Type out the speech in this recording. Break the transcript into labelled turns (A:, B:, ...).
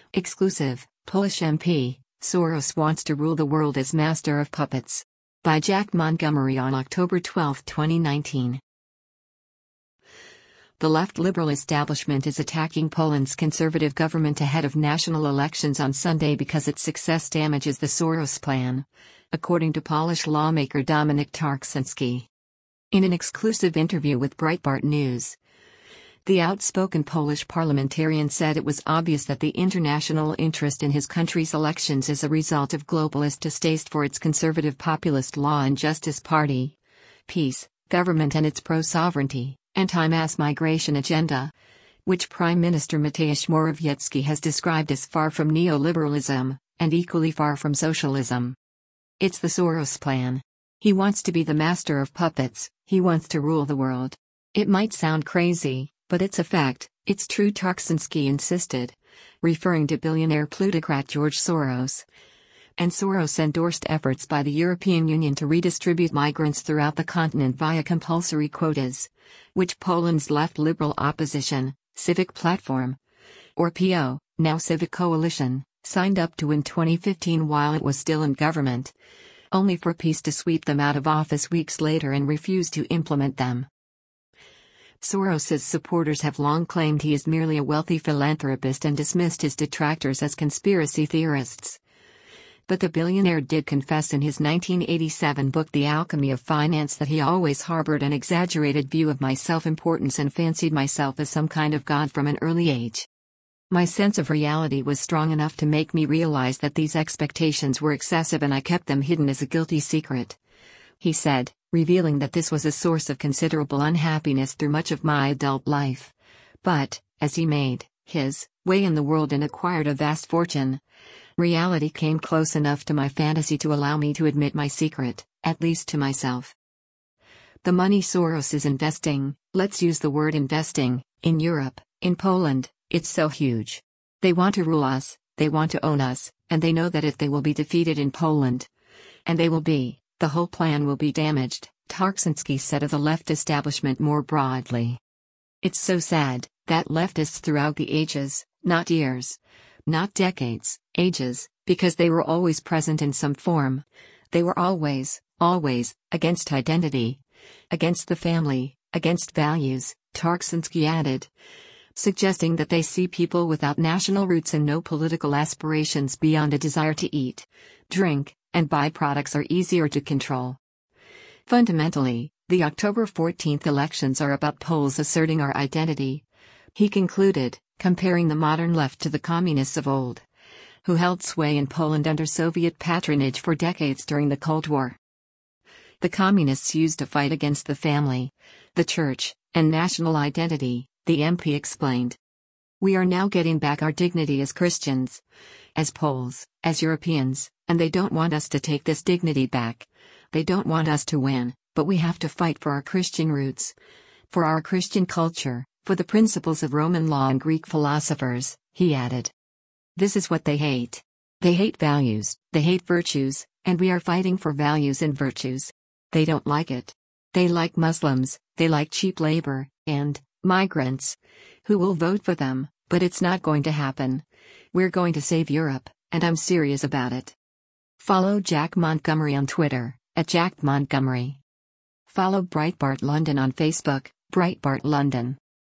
A: Exclusive, Polish MP, Soros wants to rule the world as master of puppets. By Jack Montgomery on October 12, 2019. The left liberal establishment is attacking Poland's conservative government ahead of national elections on Sunday because its success damages the Soros plan, according to Polish lawmaker Dominik Tarczyński. In an exclusive interview with Breitbart News, the outspoken Polish parliamentarian said it was obvious that the international interest in his country's elections is a result of globalist distaste for its conservative populist Law and Justice Party, PiS, government and its pro-sovereignty, anti-mass migration agenda, which Prime Minister Mateusz Morawiecki has described as far from neoliberalism, and equally far from socialism. It's the Soros plan. He wants to be the master of puppets, he wants to rule the world. It might sound crazy, but it's a fact, it's true, Tarczyński insisted, referring to billionaire plutocrat George Soros. And Soros endorsed efforts by the European Union to redistribute migrants throughout the continent via compulsory quotas, which Poland's left liberal opposition, Civic Platform, or PO, now Civic Coalition, signed up to in 2015 while it was still in government, only for PiS to sweep them out of office weeks later and refuse to implement them. Soros's supporters have long claimed he is merely a wealthy philanthropist and dismissed his detractors as conspiracy theorists. But the billionaire did confess in his 1987 book The Alchemy of Finance that he always harbored an exaggerated view of my self-importance and fancied myself as some kind of god from an early age. My sense of reality was strong enough to make me realize that these expectations were excessive and I kept them hidden as a guilty secret, he said, revealing that this was a source of considerable unhappiness through much of my adult life. But, as he made his way in the world and acquired a vast fortune, reality came close enough to my fantasy to allow me to admit my secret, at least to myself. The money Soros is investing, let's use the word investing, in Europe, in Poland, it's so huge. They want to rule us, they want to own us, and they know that if they will be defeated in Poland, and they will be, the whole plan will be damaged, Tarczyński said of the left establishment more broadly. It's so sad that leftists throughout the ages, not years, not decades, ages, because they were always present in some form. They were always, against identity, against the family, against values, Tarczyński added, suggesting that they see people without national roots and no political aspirations beyond a desire to eat, drink, and buy products are easier to control. Fundamentally, the October 14 elections are about Poles asserting our identity, he concluded, comparing the modern left to the communists of old, who held sway in Poland under Soviet patronage for decades during the Cold War. The communists used to fight against the family, the church, and national identity, the MP explained. We are now getting back our dignity as Christians, as Poles, as Europeans, and they don't want us to take this dignity back. They don't want us to win, but we have to fight for our Christian roots, for our Christian culture, for the principles of Roman law and Greek philosophers, he added. This is what they hate. They hate values, they hate virtues, and we are fighting for values and virtues. They don't like it. They like Muslims, they like cheap labor, and migrants, who will vote for them, but it's not going to happen. We're going to save Europe, and I'm serious about it. Follow Jack Montgomery on Twitter, @JackMontgomery. Follow Breitbart London on Facebook, Breitbart London.